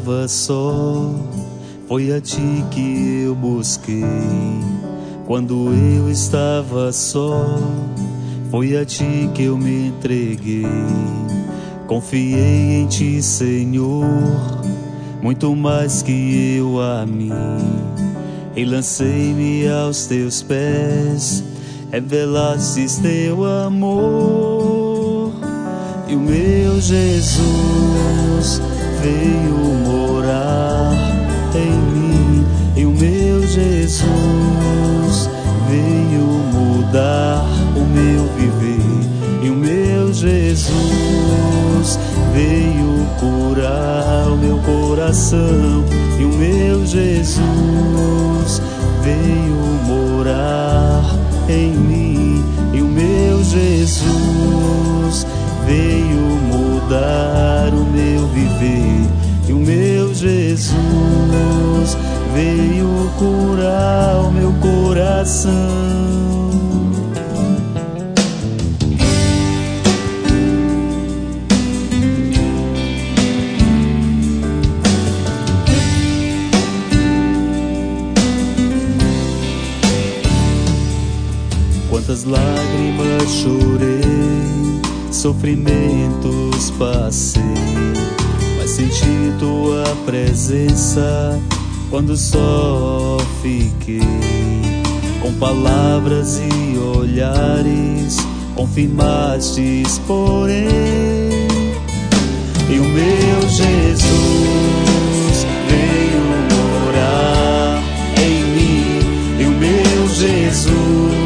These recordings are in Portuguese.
estava só, foi a ti que eu busquei. Quando eu estava só, foi a ti que eu me entreguei. Confiei em ti, Senhor, muito mais que eu a mim. E lancei-me aos teus pés, revelastes teu amor. E o meu Jesus veio morar em mim. E o meu Jesus veio mudar o meu viver. E o meu Jesus veio curar o meu coração. E o meu Jesus veio morar em mim. E o meu Jesus veio mudar o meu viver. E o meu Jesus veio curar o meu coração. Quantas lágrimas chorei, sofrimentos passei, mas senti tua presença quando só fiquei. Com palavras e olhares confirmastes, porém. E o meu Jesus veio morar em mim. E o meu Jesus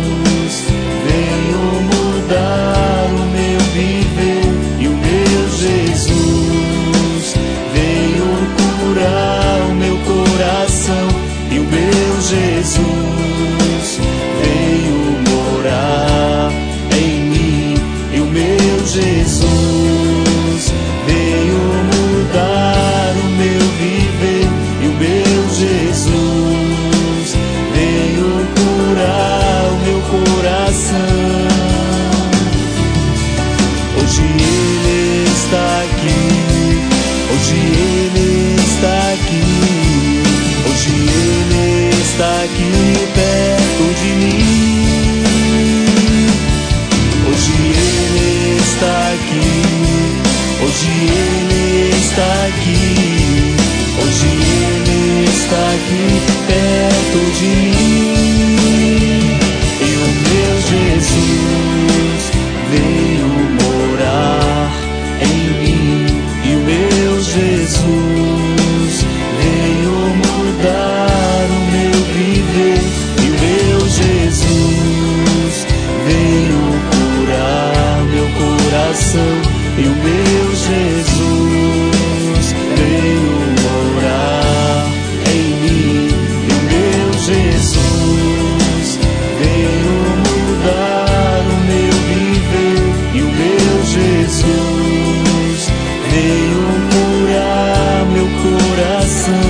veio mudar o meu viver. E o meu Jesus veio curar o meu coração. E o meu Jesus veio morar em mim. E o meu Jesus veio mudar o meu viver. E o meu Jesus veio curar o meu coração. Hoje Ele está aqui, hoje Ele está aqui, hoje Ele está aqui perto de mim. Hoje Ele está aqui, hoje Ele está aqui, hoje Ele está aqui perto de mim. E o meu Jesus veio morar em mim. E o meu Jesus veio mudar o meu viver. E o meu Jesus veio curar meu coração. E o meu Jesus veio morar em mim. E o meu Jesus veio mudar o meu viver. E o meu Jesus veio curar meu coração.